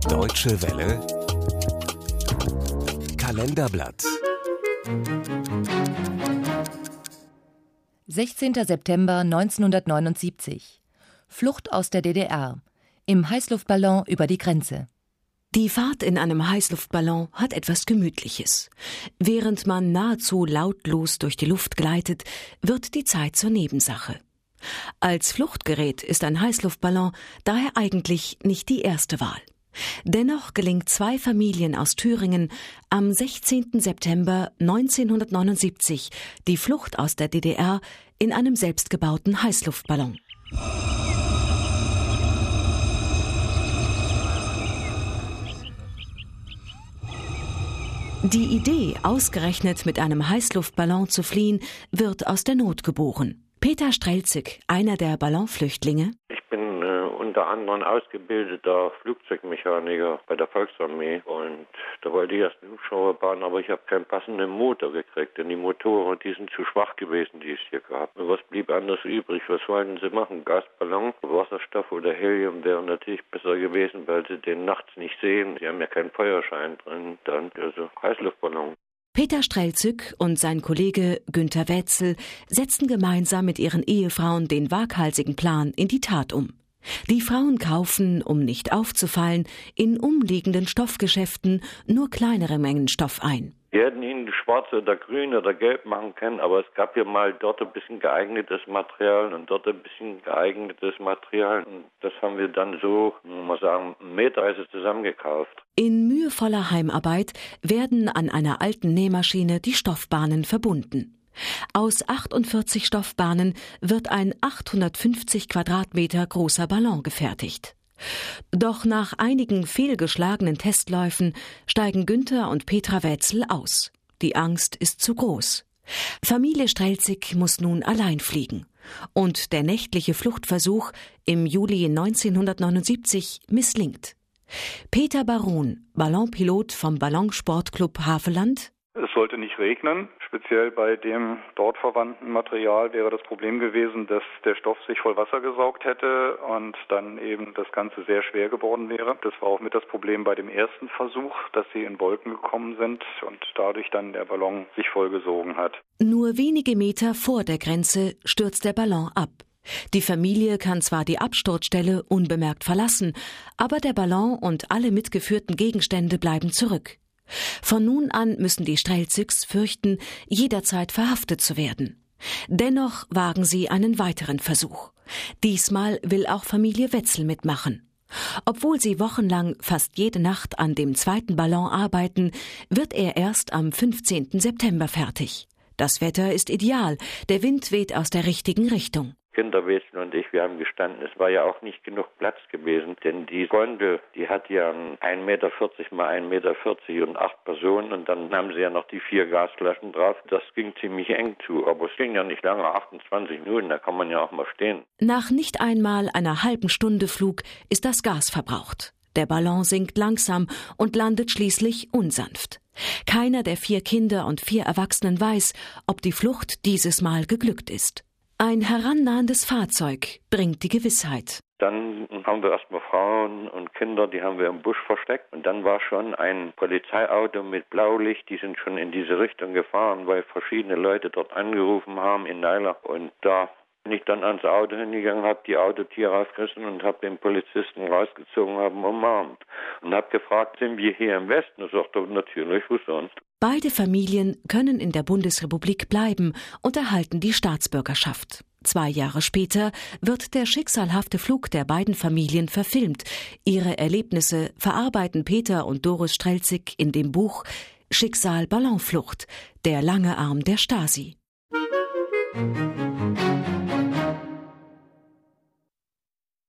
Deutsche Welle Kalenderblatt 16. September 1979. Flucht aus der DDR. Im Heißluftballon über die Grenze. Die Fahrt in einem Heißluftballon hat etwas Gemütliches. Während man nahezu lautlos durch die Luft gleitet, wird die Zeit zur Nebensache. Als Fluchtgerät ist ein Heißluftballon daher eigentlich nicht die erste Wahl. Dennoch gelingt 2 Familien aus Thüringen am 16. September 1979 die Flucht aus der DDR in einem selbstgebauten Heißluftballon. Die Idee, ausgerechnet mit einem Heißluftballon zu fliehen, wird aus der Not geboren. Peter Strelzig, einer der Ballonflüchtlinge: Ich bin unter anderem ausgebildeter Flugzeugmechaniker bei der Volksarmee und da wollte ich erst einen Hubschrauber bauen, aber ich habe keinen passenden Motor gekriegt, denn die Motoren, die sind zu schwach gewesen, die es hier gab. Und was blieb anders übrig? Was wollten sie machen? Gasballon, Wasserstoff oder Helium wäre natürlich besser gewesen, weil sie den nachts nicht sehen. Sie haben ja keinen Feuerschein drin, dann also Heißluftballon. Peter Strelzig und sein Kollege Günter Wetzel setzten gemeinsam mit ihren Ehefrauen den waghalsigen Plan in die Tat um. Die Frauen kaufen, um nicht aufzufallen, in umliegenden Stoffgeschäften nur kleinere Mengen Stoff ein. Wir hätten ihn schwarz oder grün oder gelb machen können, aber es gab ja mal dort ein bisschen geeignetes Material und dort ein bisschen geeignetes Material. Und das haben wir dann so, muss man sagen, meterweise zusammengekauft. In mühevoller Heimarbeit werden an einer alten Nähmaschine die Stoffbahnen verbunden. Aus 48 Stoffbahnen wird ein 850 Quadratmeter großer Ballon gefertigt. Doch nach einigen fehlgeschlagenen Testläufen steigen Günther und Petra Wetzel aus. Die Angst ist zu groß. Familie Strelzig muss nun allein fliegen. Und der nächtliche Fluchtversuch im Juli 1979 misslingt. Peter Baron, Ballonpilot vom Ballonsportclub Havelland: Es sollte nicht regnen. Speziell bei dem dort verwandten Material wäre das Problem gewesen, dass der Stoff sich voll Wasser gesaugt hätte und dann eben das Ganze sehr schwer geworden wäre. Das war auch mit das Problem bei dem ersten Versuch, dass sie in Wolken gekommen sind und dadurch dann der Ballon sich vollgesogen hat. Nur wenige Meter vor der Grenze stürzt der Ballon ab. Die Familie kann zwar die Absturzstelle unbemerkt verlassen, aber der Ballon und alle mitgeführten Gegenstände bleiben zurück. Von nun an müssen die Strelzigs fürchten, jederzeit verhaftet zu werden. Dennoch wagen sie einen weiteren Versuch. Diesmal will auch Familie Wetzel mitmachen. Obwohl sie wochenlang fast jede Nacht an dem zweiten Ballon arbeiten, wird er erst am 15. September fertig. Das Wetter ist ideal, der Wind weht aus der richtigen Richtung. Kinderwesen und ich, wir haben gestanden, es war ja auch nicht genug Platz gewesen, denn die Gondel, die hat ja 1,40 Meter mal 1,40 Meter und 8 Personen und dann haben sie ja noch die 4 Gasflaschen drauf. Das ging ziemlich eng zu, aber es ging ja nicht lange, 28 Minuten, da kann man ja auch mal stehen. Nach nicht einmal einer halben Stunde Flug ist das Gas verbraucht. Der Ballon sinkt langsam und landet schließlich unsanft. Keiner der 4 Kinder und 4 Erwachsenen weiß, ob die Flucht dieses Mal geglückt ist. Ein herannahendes Fahrzeug bringt die Gewissheit. Dann haben wir erstmal Frauen und Kinder, die haben wir im Busch versteckt. Und dann war schon ein Polizeiauto mit Blaulicht, die sind schon in diese Richtung gefahren, weil verschiedene Leute dort angerufen haben in Naila. Und da bin ich dann ans Auto hingegangen, habe die Autotür rausgerissen und habe den Polizisten rausgezogen, habe ihn umarmt. Und habe gefragt, sind wir hier im Westen? Er sagte, natürlich, wo sonst? Beide Familien können in der Bundesrepublik bleiben und erhalten die Staatsbürgerschaft. 2 Jahre später wird der schicksalhafte Flug der beiden Familien verfilmt. Ihre Erlebnisse verarbeiten Peter und Doris Strelzig in dem Buch Schicksal Ballonflucht, der lange Arm der Stasi.